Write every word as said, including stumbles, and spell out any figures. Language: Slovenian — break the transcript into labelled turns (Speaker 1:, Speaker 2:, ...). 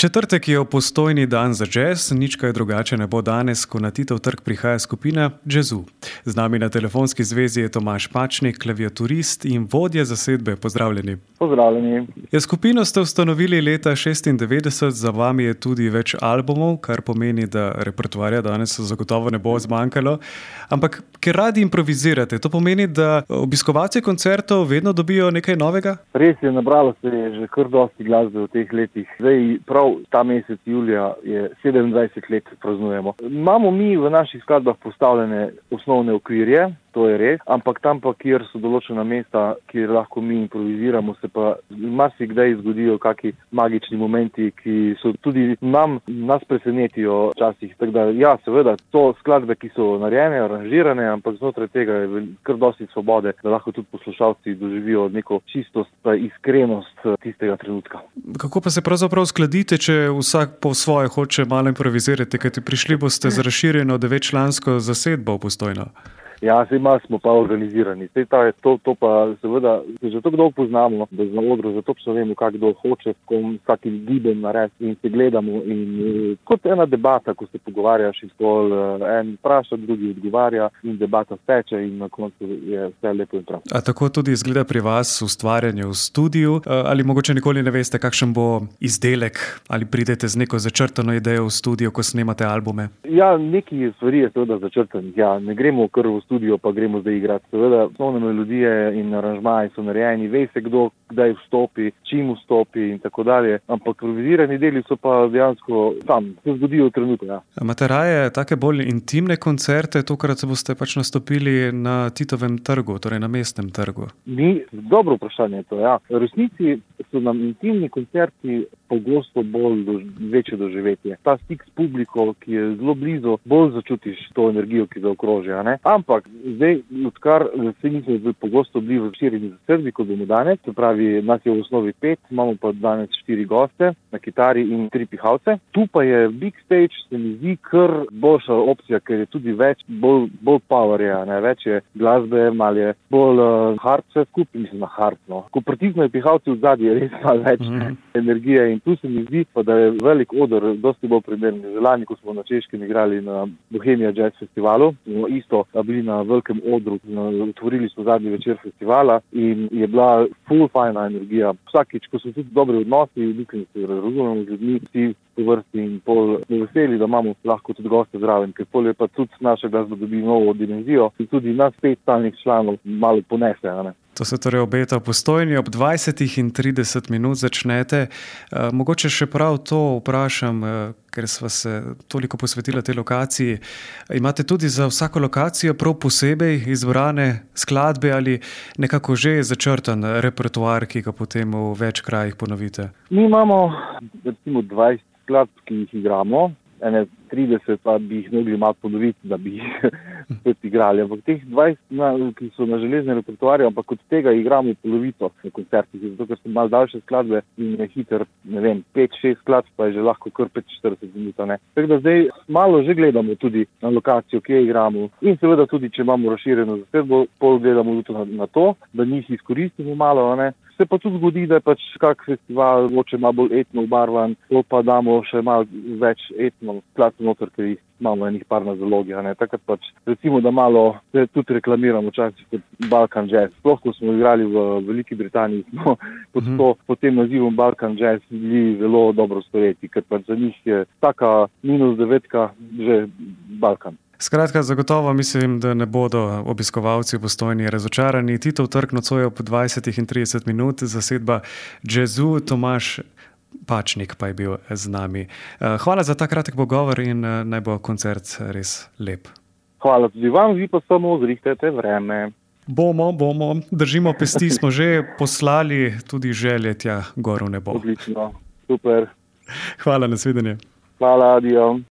Speaker 1: Četrtek je v Postojni dan za džez, nič kaj drugače ne bo danes, ko na Titov trg prihaja skupina Jazzu. Z nami na telefonski zvezi je Tomaž Pačnik, klaviaturist in vodja zasedbe. Pozdravljeni.
Speaker 2: Pozdravljeni.
Speaker 1: Ja, skupino ste ustanovili leta šestindevetdeset, za vami je tudi več albumov, kar pomeni, da repertoarja danes zagotovo ne bo zmanjkalo. Ampak ker radi improvizirate, to pomeni, da obiskovalci koncertov vedno dobijo nekaj novega?
Speaker 2: Res je, nabralo se je že kar dosti glasbe v teh letih. Zdaj, prav ta mesec julija je sedemindvajset let praznujemo. Imamo mi v naših skladbah postavljene osnovne okvirje, to je res, ampak tam pa, kjer so določena mesta, kjer lahko mi improviziramo, se pa marsikdaj zgodijo kaki magični momenti, ki so tudi nam, nas presenetijo včasih. Tako da, ja, seveda, to skladbe, ki so narejene, aranžirane, ampak znotraj tega je kar dosti svobode, da lahko tudi poslušalci doživijo neko čistost pa iskrenost tistega trenutka.
Speaker 1: Kako pa se pravzaprav skladite, če vsak po svoje hoče malo improvizirati, kajti prišli boste z razširjeno devetčlansko zasedbo v Postojno?
Speaker 2: Ja, sej malo smo pa organizirani. Sej ta je to, to pa seveda, se že tako dolgo poznamo, da na odru že točno vemo, kak kdo hoče, s vsakim gibem narediti in se gledamo. In kot ena debata, ko se pogovarjaš in pol en vpraša, drugi odgovarja in debata steče in na koncu je vse lepo in prav.
Speaker 1: A tako tudi izgleda pri vas ustvarjanje v studiu? Ali mogoče nikoli ne veste, kakšen bo izdelek? Ali pridete z neko začrtano idejo v studio, ko snemate albume?
Speaker 2: Ja, neki stvari je seveda začrtanih. Ja, ne gremo kar v studio, pa gremo zdaj igrati. Seveda, osnovne melodije in aranžmaji so narejeni, ve se kdo, kdaj vstopi, čim vstopi in tako dalje. Ampak improvizirani deli so pa dejansko tam, se zgodijo v trenutku, ja.
Speaker 1: Imate raje take bolj intimne koncerte, tokrat se boste pač nastopili na Titovem trgu, torej na Mestnem trgu?
Speaker 2: Mi, dobro vprašanje je to, ja. V resnici so nam intimni koncerti pogosto bolj do, večje doživetje. Ta stik s publiko, ki je zelo blizu, bolj začutiš to energijo, ki zaokrožja, ne? Ampak zdaj, odkar se nismo zelo pogosto bili v širjeni zasedbi, kot bomo danes, se pravi, nas je v osnovi pet, imamo pa danes štiri goste na kitari in tri pihalce. Tu pa je big stage, se mi zdi kar boljša opcija, ker je tudi več, bolj, bolj power je, ne? Več je glasbe, malo je bolj uh, hard vse skupaj, mislim na hard, no. Ko pritisnejo pihalci v zadnji, je res malo več mm-hmm. energije in tu se mi zdi pa, da je velik oder, dosti bolj primeren. Lani, ko smo na Češkem igrali na Bohemia Jazz Festivalu, smo isto bili na velikem odru, otvorili smo zadnji večer festivala in je bila full fajna energija. Vsakič, ko so tudi dobri odnosi, mislim, se razumemo z ljudmi, vsi po vrsti in pol smo veseli, da imamo lahko tudi goste zraven, ker pol je pa tudi naša glasba dobi novo dimenzijo in tudi nas pet stalnih članov malo ponese, ne.
Speaker 1: To se torej obeta v Postojni, ob dvajsetih in trideset minut začnete. E, mogoče še prav to vprašam, e, ker sva se toliko posvetila tej lokaciji. Imate tudi za vsako lokacijo prav posebej izbrane skladbe ali nekako že začrtan repertoar, ki ga potem v več krajih ponovite?
Speaker 2: Mi imamo recimo dvajset skladb, ki jih igramo. Ene trideset pa bi jih mogli malo ponoviti, da bi jih spet igrali. Ampak teh dvajset, na, ki so na železnem repertoarju, ampak od tega igramo polovico na koncertih, zato ker so malo daljše skladbe in je hiter, ne vem, pet šest skladb, pa je že lahko kar petinštirideset minut, ne. Tako da zdaj malo že gledamo tudi na lokacijo, kje igramo in seveda tudi, če imamo razširjeno zasedbo, pol gledamo tudi na, na to, da njih izkoristimo malo, ne. Se pa tudi zgodi, da je pač kak festival mogoče malo bolj etno obarvan, to pa damo še malo več etno skladb noter, ker jih imamo enih par na zalogi, ne. Takrat pač recimo, da malo se tudi reklamiramo včasih kot Balkan Jazz. Sploh, ko smo igrali v Veliki Britaniji, smo pod, mm-hmm. to, pod tem nazivom Balkan Jazz bili zelo dobro storeti, ker pač za njih je taka minus devetka že Balkan.
Speaker 1: Skratka, zagotovo mislim, da ne bodo obiskovalci v Postojni razočarani. Titov trg nocoj ob dvajsetih in trideset minut, zasedba Jazzu, Tomaž Pačnik pa je bil z nami. Hvala za ta kratek pogovor in naj bo koncert res lep.
Speaker 2: Hvala tudi vam, vi pa samo zrihtajte vreme.
Speaker 1: Bomo, bomo. Držimo pesti, smo že poslali tudi želje tja gor v nebo.
Speaker 2: Odlično, super.
Speaker 1: Hvala, nasvidenje.
Speaker 2: Hvala, adijo.